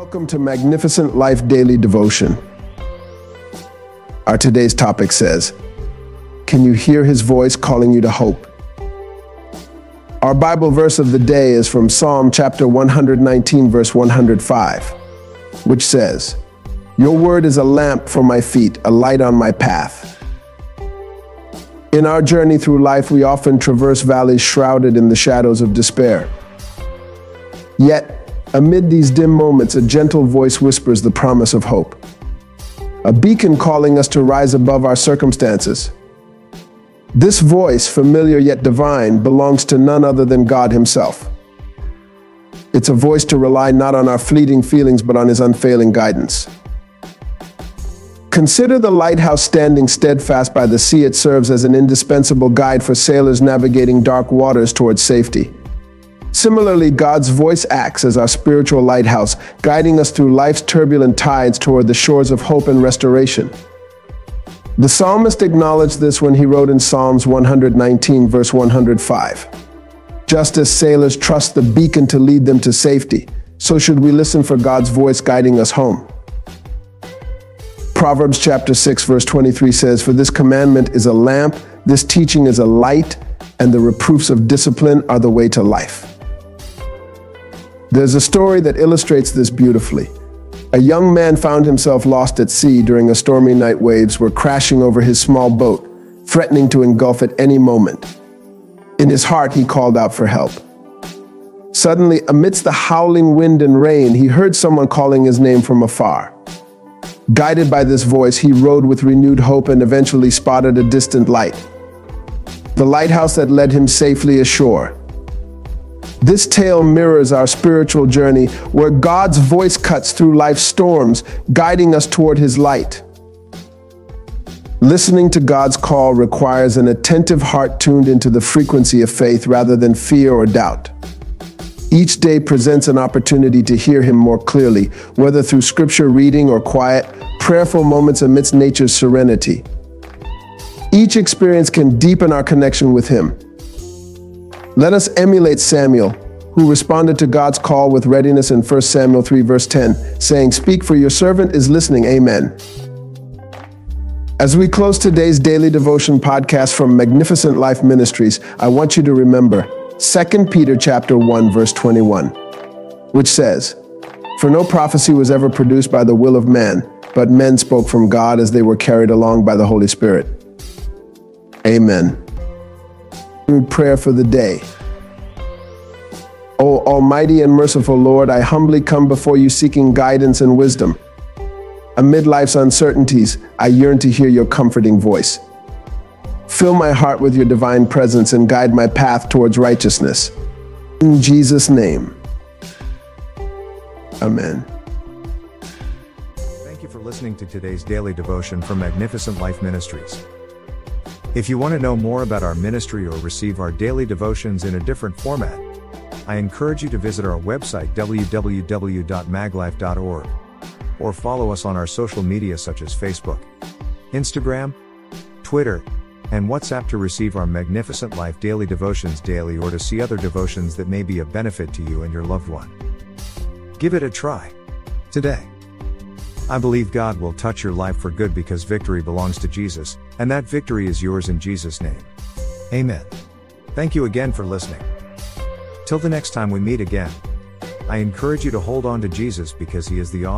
Welcome to Magnificent Life Daily Devotion. Our today's topic says, can you hear his voice calling you to hope? Our Bible verse of the day is from Psalm chapter 119, verse 105, which says, your word is a lamp for my feet, a light on my path. In our journey through life, we often traverse valleys shrouded in the shadows of despair. Yet, amid these dim moments, a gentle voice whispers the promise of hope. A beacon calling us to rise above our circumstances. This voice, familiar yet divine, belongs to none other than God himself. It's a voice to rely not on our fleeting feelings, but on his unfailing guidance. Consider the lighthouse standing steadfast by the sea. It serves as an indispensable guide for sailors navigating dark waters towards safety. Similarly, God's voice acts as our spiritual lighthouse, guiding us through life's turbulent tides toward the shores of hope and restoration. The psalmist acknowledged this when he wrote in Psalms 119, verse 105. Just as sailors trust the beacon to lead them to safety, so should we listen for God's voice guiding us home. Proverbs chapter 6, verse 23 says, for this commandment is a lamp, this teaching is a light, and the reproofs of discipline are the way to life. There's a story that illustrates this beautifully. A young man found himself lost at sea during a stormy night. Waves were crashing over his small boat, threatening to engulf at any moment. In his heart, he called out for help. Suddenly, amidst the howling wind and rain, he heard someone calling his name from afar. Guided by this voice, he rowed with renewed hope and eventually spotted a distant light. The lighthouse that led him safely ashore. This tale mirrors our spiritual journey, where God's voice cuts through life's storms, guiding us toward his light. Listening to God's call requires an attentive heart tuned into the frequency of faith rather than fear or doubt. Each day presents an opportunity to hear him more clearly, whether through scripture reading or quiet, prayerful moments amidst nature's serenity. Each experience can deepen our connection with him. Let us emulate Samuel, who responded to God's call with readiness in 1 Samuel 3, verse 10, saying, speak, for your servant is listening. Amen. As we close today's daily devotion podcast from Magnificent Life Ministries, I want you to remember 2 Peter chapter 1, verse 21, which says, for no prophecy was ever produced by the will of man, but men spoke from God as they were carried along by the Holy Spirit. Amen. Prayer for the day. O Almighty and merciful Lord, I humbly come before you seeking guidance and wisdom. Amid life's uncertainties, I yearn to hear your comforting voice. Fill my heart with your divine presence and guide my path towards righteousness. In Jesus' name. Amen. Thank you for listening to today's daily devotion from Magnificent Life Ministries. If you want to know more about our ministry or receive our daily devotions in a different format, I encourage you to visit our website www.maglife.org or follow us on our social media such as Facebook, Instagram, Twitter, and WhatsApp to receive our Magnificent Life daily devotions daily or to see other devotions that may be of benefit to you and your loved one. Give it a try today. I believe God will touch your life for good because victory belongs to Jesus, and that victory is yours in Jesus' name. Amen. Thank you again for listening. Till the next time we meet again, I encourage you to hold on to Jesus because he is the